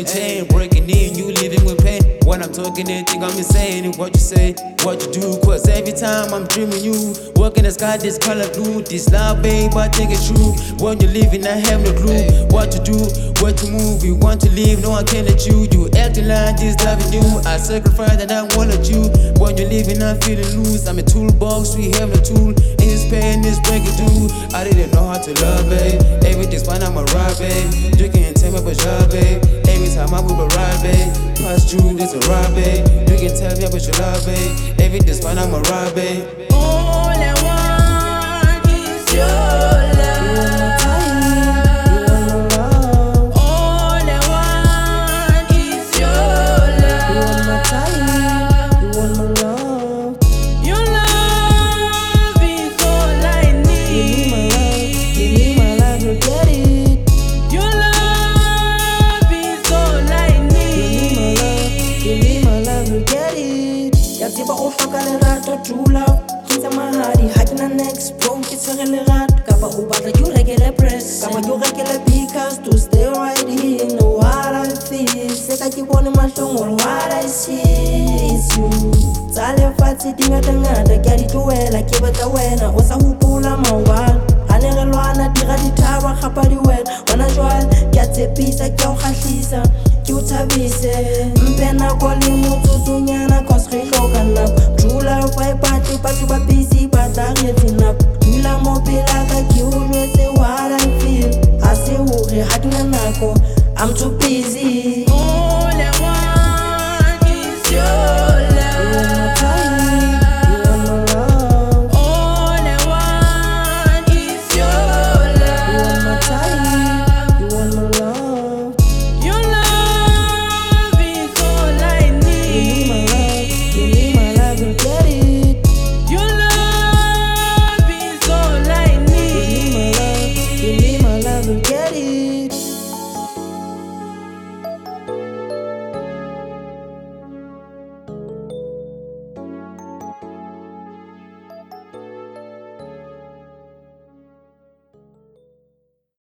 maintain. Breaking in, you living with pain. When I'm talking, they think I'm insane. And what you say, what you do. Cause every time I'm dreaming you, working the sky, this color blue. This love, babe, I think it's true. When you're living, I have no clue. What to do, where to move. You want to leave, no one can let you. You acting like this, loving you. I sacrifice and I won't let you. When you're living, I'm feeling loose. I'm a toolbox, we have no tool. In this pain, this breaking through. I didn't know how to love, babe. Everything's fine, I'm a ride, babe. Drinking and tell me about your babe. Every time I'm with a ride, babe. Pass through, this a ride, babe. You can tell me about your love, babe. Everything's fine, I'm a ride, babe. All I want is your love. All I want is your love. Your love is all I need. Give me my love, you get it. Your love is all I need. Give me my love, you get it. Ya tseba o hloka lerato, true love. Kintsa mahadi, ha kena next bro, ke tshwere lerato. Kapa o batla ke o rekele press, kapa ke o rekele because to stay right here. Know what I feel, seka ke bone mahlong or what I see is you. Tsa lefatshe di ngata-ngata, ke a di tlohela, ke batla wena. O sa hopola maobane, ha ne re lwana, dira dithaba, kgapa di wena. Hona jwale, ke a tshepisa, ke a o kgahlisa, ke o thabise. Mpe nako le motsotsonyana, cause re hloka nako. True love ha e batle batho ba busy, ba tla re etse nako. Dula mo pelaka, ke o jwetse what I feel. Ha se hore ha kena nako, I'm too busy.